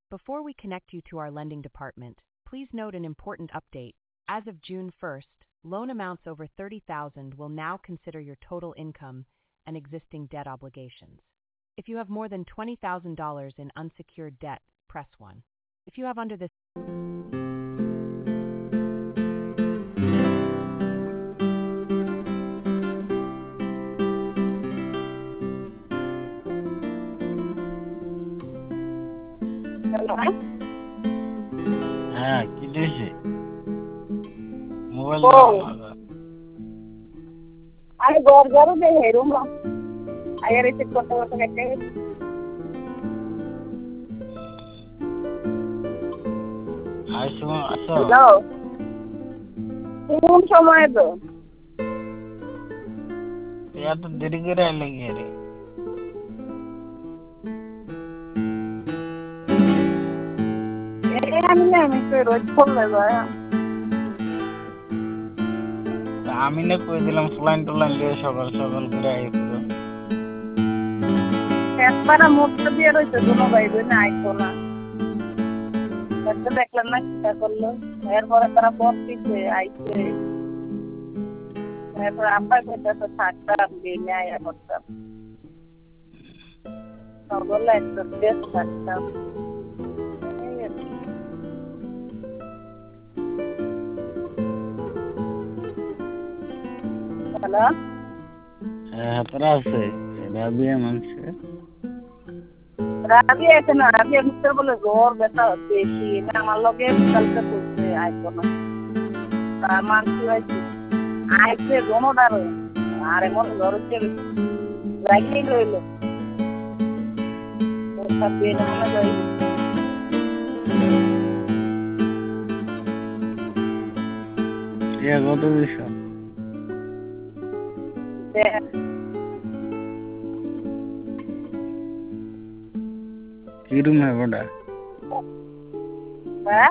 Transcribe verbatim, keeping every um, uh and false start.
Before we connect you to our lending department, please note an important update. As of June first, loan amounts over thirty thousand dollars will now consider your total income and existing debt obligations. If you have more than twenty thousand dollars in unsecured debt, press one. If you have under this হ্যাঁ কি দিয়েছে mobile Oh, দাও I go there the room. I are it করতে করতে কেটে আইসো আসো hello কোন সময় তো এত দেরি করে আইলে কি রে এই আমি না আমি তো রোজ করলে যায় আমি না কই দিলাম ফ্লাইন টলাইন দিয়ে সকাল সকাল করে আই পুরো একবার মোটর দিয়ে রইছে দুনো ভাই বোন আইতো না একটা দেখলাম না চিন্তা করলো এরপরে তারা পথ দিচ্ছে আইছে এরপর আব্বাই কইতাছে থাকতা দিনে আয়া করতাম বললে একটু বেশ থাকতাম হ্যালো হ্যাঁ তারা আছে রাবিয়া মাংস রাবি আছে না রাবি মিস্টার বলে জ্বর ব্যথা বেশি না আমার লগে কালকে করছে আইতো না তার মানসি হয়েছে আইছে দোনোটার আর এমন জ্বর হচ্ছে রাগিয়ে রইল সব দিয়ে মনে যাই ইয়া কত দিছো কি রুম है बड़ा